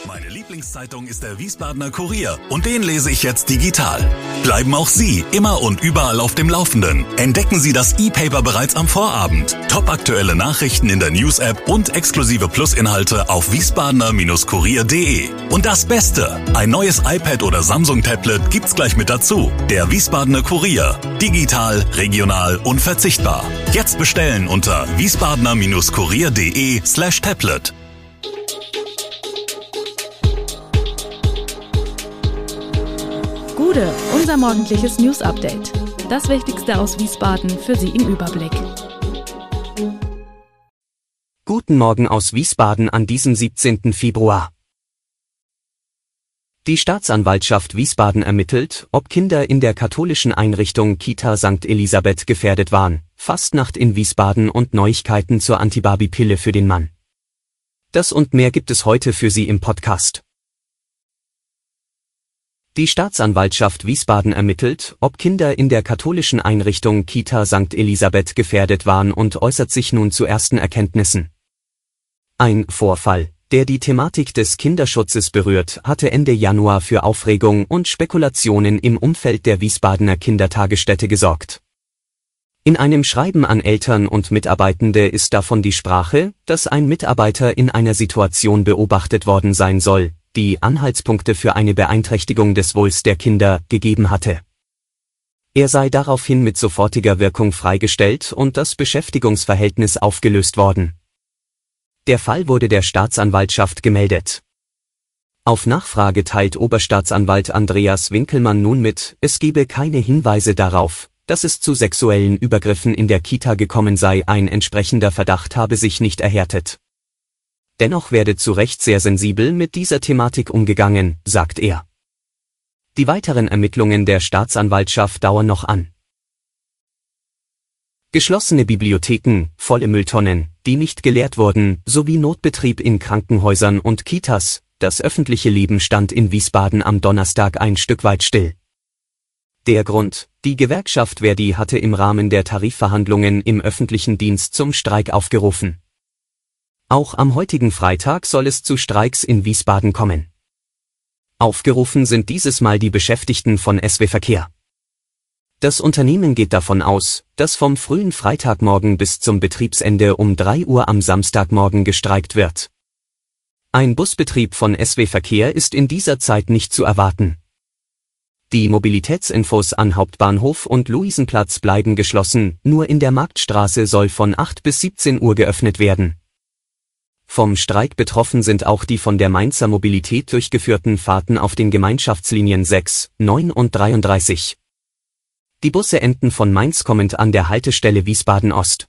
Meine Lieblingszeitung ist der Wiesbadener Kurier und den lese ich jetzt digital. Bleiben auch Sie immer und überall auf dem Laufenden. Entdecken Sie das E-Paper bereits am Vorabend. Topaktuelle Nachrichten in der News-App und exklusive Plus-Inhalte auf wiesbadener-kurier.de. Und das Beste, ein neues iPad oder Samsung-Tablet gibt's gleich mit dazu. Der Wiesbadener Kurier. Digital, regional, unverzichtbar. Jetzt bestellen unter wiesbadener-kurier.de/tablet. Gude, unser morgendliches News-Update. Das Wichtigste aus Wiesbaden für Sie im Überblick. Guten Morgen aus Wiesbaden an diesem 17. Februar. Die Staatsanwaltschaft Wiesbaden ermittelt, ob Kinder in der katholischen Einrichtung Kita St. Elisabeth gefährdet waren. Fastnacht in Wiesbaden und Neuigkeiten zur Antibaby-Pille für den Mann. Das und mehr gibt es heute für Sie im Podcast. Die Staatsanwaltschaft Wiesbaden ermittelt, ob Kinder in der katholischen Einrichtung Kita St. Elisabeth gefährdet waren und äußert sich nun zu ersten Erkenntnissen. Ein Vorfall, der die Thematik des Kinderschutzes berührt, hatte Ende Januar für Aufregung und Spekulationen im Umfeld der Wiesbadener Kindertagesstätte gesorgt. In einem Schreiben an Eltern und Mitarbeitende ist davon die Sprache, dass ein Mitarbeiter in einer Situation beobachtet worden sein soll, die Anhaltspunkte für eine Beeinträchtigung des Wohls der Kinder gegeben hatte. Er sei daraufhin mit sofortiger Wirkung freigestellt und das Beschäftigungsverhältnis aufgelöst worden. Der Fall wurde der Staatsanwaltschaft gemeldet. Auf Nachfrage teilt Oberstaatsanwalt Andreas Winkelmann nun mit, es gebe keine Hinweise darauf, dass es zu sexuellen Übergriffen in der Kita gekommen sei, ein entsprechender Verdacht habe sich nicht erhärtet. Dennoch werde zu Recht sehr sensibel mit dieser Thematik umgegangen, sagt er. Die weiteren Ermittlungen der Staatsanwaltschaft dauern noch an. Geschlossene Bibliotheken, volle Mülltonnen, die nicht geleert wurden, sowie Notbetrieb in Krankenhäusern und Kitas. Das öffentliche Leben stand in Wiesbaden am Donnerstag ein Stück weit still. Der Grund: Die Gewerkschaft ver.di hatte im Rahmen der Tarifverhandlungen im öffentlichen Dienst zum Streik aufgerufen. Auch am heutigen Freitag soll es zu Streiks in Wiesbaden kommen. Aufgerufen sind dieses Mal die Beschäftigten von SW Verkehr. Das Unternehmen geht davon aus, dass vom frühen Freitagmorgen bis zum Betriebsende um 3 Uhr am Samstagmorgen gestreikt wird. Ein Busbetrieb von SW Verkehr ist in dieser Zeit nicht zu erwarten. Die Mobilitätsinfos an Hauptbahnhof und Luisenplatz bleiben geschlossen, nur in der Marktstraße soll von 8 bis 17 Uhr geöffnet werden. Vom Streik betroffen sind auch die von der Mainzer Mobilität durchgeführten Fahrten auf den Gemeinschaftslinien 6, 9 und 33. Die Busse enden von Mainz kommend an der Haltestelle Wiesbaden Ost.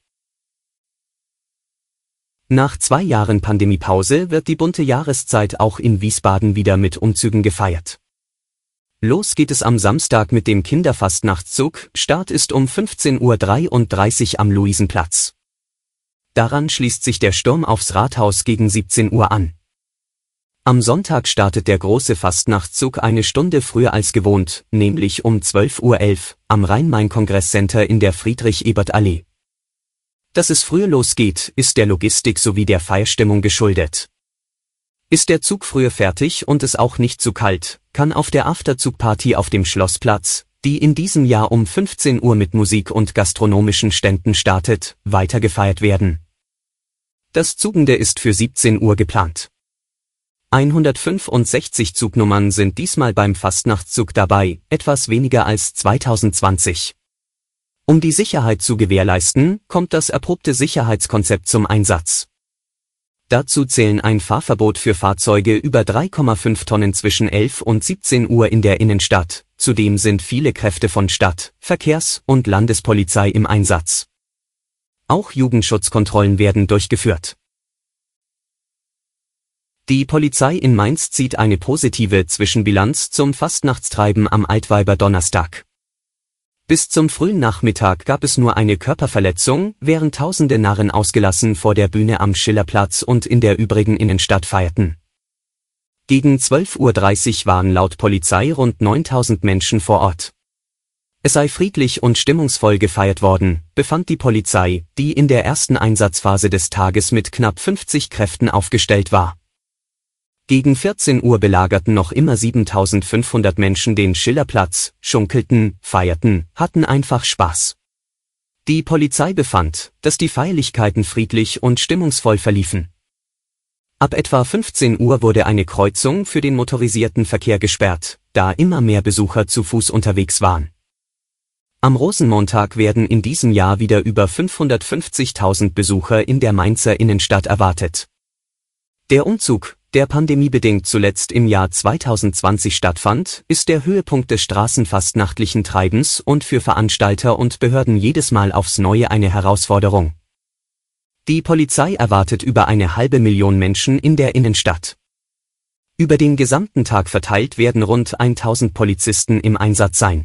Nach 2 Jahren Pandemiepause wird die bunte Jahreszeit auch in Wiesbaden wieder mit Umzügen gefeiert. Los geht es am Samstag mit dem Kinderfastnachtszug, Start ist um 15:33 Uhr am Luisenplatz. Daran schließt sich der Sturm aufs Rathaus gegen 17 Uhr an. Am Sonntag startet der große Fastnachtszug eine Stunde früher als gewohnt, nämlich um 12:11 Uhr am Rhein-Main-Kongress-Center in der Friedrich-Ebert-Allee. Dass es früher losgeht, ist der Logistik sowie der Feierstimmung geschuldet. Ist der Zug früher fertig und es auch nicht zu kalt, kann auf der Afterzug-Party auf dem Schlossplatz, die in diesem Jahr um 15 Uhr mit Musik und gastronomischen Ständen startet, weiter gefeiert werden. Das Zugende ist für 17 Uhr geplant. 165 Zugnummern sind diesmal beim Fastnachtszug dabei, etwas weniger als 2020. Um die Sicherheit zu gewährleisten, kommt das erprobte Sicherheitskonzept zum Einsatz. Dazu zählen ein Fahrverbot für Fahrzeuge über 3,5 Tonnen zwischen 11 und 17 Uhr in der Innenstadt. Zudem sind viele Kräfte von Stadt-, Verkehrs- und Landespolizei im Einsatz. Auch Jugendschutzkontrollen werden durchgeführt. Die Polizei in Mainz zieht eine positive Zwischenbilanz zum Fastnachtstreiben am Altweiberdonnerstag. Bis zum frühen Nachmittag gab es nur eine Körperverletzung, während tausende Narren ausgelassen vor der Bühne am Schillerplatz und in der übrigen Innenstadt feierten. Gegen 12:30 Uhr waren laut Polizei rund 9000 Menschen vor Ort. Es sei friedlich und stimmungsvoll gefeiert worden, befand die Polizei, die in der ersten Einsatzphase des Tages mit knapp 50 Kräften aufgestellt war. Gegen 14 Uhr belagerten noch immer 7.500 Menschen den Schillerplatz, schunkelten, feierten, hatten einfach Spaß. Die Polizei befand, dass die Feierlichkeiten friedlich und stimmungsvoll verliefen. Ab etwa 15 Uhr wurde eine Kreuzung für den motorisierten Verkehr gesperrt, da immer mehr Besucher zu Fuß unterwegs waren. Am Rosenmontag werden in diesem Jahr wieder über 550.000 Besucher in der Mainzer Innenstadt erwartet. Der Umzug, der pandemiebedingt zuletzt im Jahr 2020 stattfand, ist der Höhepunkt des straßenfastnachtlichen Treibens und für Veranstalter und Behörden jedes Mal aufs Neue eine Herausforderung. Die Polizei erwartet über 500.000 Menschen in der Innenstadt. Über den gesamten Tag verteilt werden rund 1.000 Polizisten im Einsatz sein.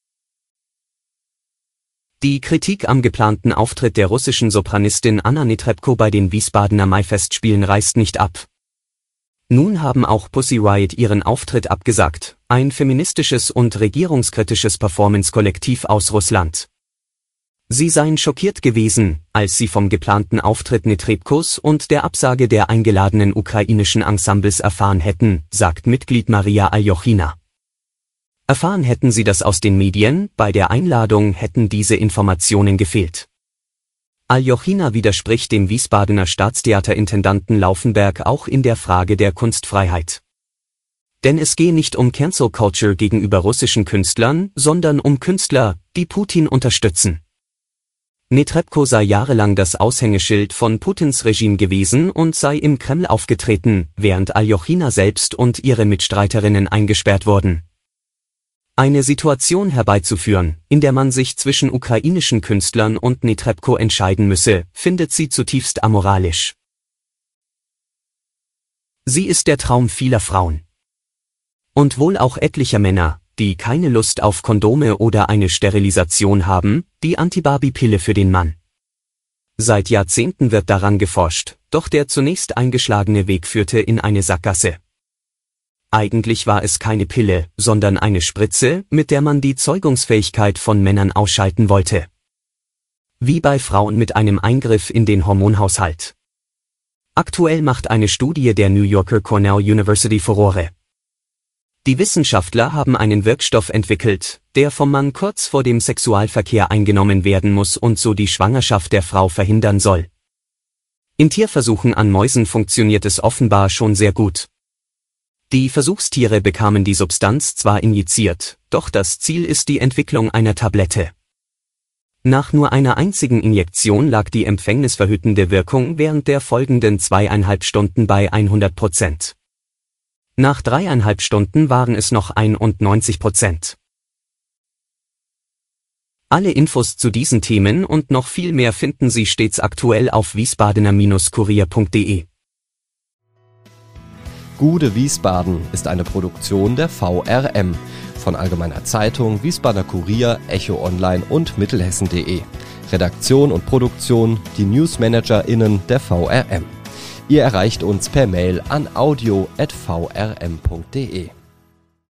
Die Kritik am geplanten Auftritt der russischen Sopranistin Anna Netrebko bei den Wiesbadener Maifestspielen reißt nicht ab. Nun haben auch Pussy Riot ihren Auftritt abgesagt, ein feministisches und regierungskritisches Performance-Kollektiv aus Russland. Sie seien schockiert gewesen, als sie vom geplanten Auftritt Netrebkos und der Absage der eingeladenen ukrainischen Ensembles erfahren hätten, sagt Mitglied Maria Aljochina. Erfahren hätten sie das aus den Medien, bei der Einladung hätten diese Informationen gefehlt. Aljochina widerspricht dem Wiesbadener Staatstheaterintendanten Laufenberg auch in der Frage der Kunstfreiheit. Denn es gehe nicht um Cancel Culture gegenüber russischen Künstlern, sondern um Künstler, die Putin unterstützen. Netrebko sei jahrelang das Aushängeschild von Putins Regime gewesen und sei im Kreml aufgetreten, während Aljochina selbst und ihre Mitstreiterinnen eingesperrt wurden. Eine Situation herbeizuführen, in der man sich zwischen ukrainischen Künstlern und Netrebko entscheiden müsse, findet sie zutiefst amoralisch. Sie ist der Traum vieler Frauen. Und wohl auch etlicher Männer, die keine Lust auf Kondome oder eine Sterilisation haben, die Anti-Barbie-Pille für den Mann. Seit Jahrzehnten wird daran geforscht, doch der zunächst eingeschlagene Weg führte in eine Sackgasse. Eigentlich war es keine Pille, sondern eine Spritze, mit der man die Zeugungsfähigkeit von Männern ausschalten wollte. Wie bei Frauen mit einem Eingriff in den Hormonhaushalt. Aktuell macht eine Studie der New Yorker Cornell University Furore. Die Wissenschaftler haben einen Wirkstoff entwickelt, der vom Mann kurz vor dem Sexualverkehr eingenommen werden muss und so die Schwangerschaft der Frau verhindern soll. In Tierversuchen an Mäusen funktioniert es offenbar schon sehr gut. Die Versuchstiere bekamen die Substanz zwar injiziert, doch das Ziel ist die Entwicklung einer Tablette. Nach nur einer einzigen Injektion lag die empfängnisverhütende Wirkung während der folgenden 2,5 Stunden bei 100%. Nach 3,5 Stunden waren es noch 91%. Alle Infos zu diesen Themen und noch viel mehr finden Sie stets aktuell auf wiesbadener-kurier.de. Gude Wiesbaden ist eine Produktion der VRM von Allgemeiner Zeitung, Wiesbadener Kurier, Echo Online und Mittelhessen.de. Redaktion und Produktion die NewsmanagerInnen der VRM. Ihr erreicht uns per Mail an audio@vrm.de.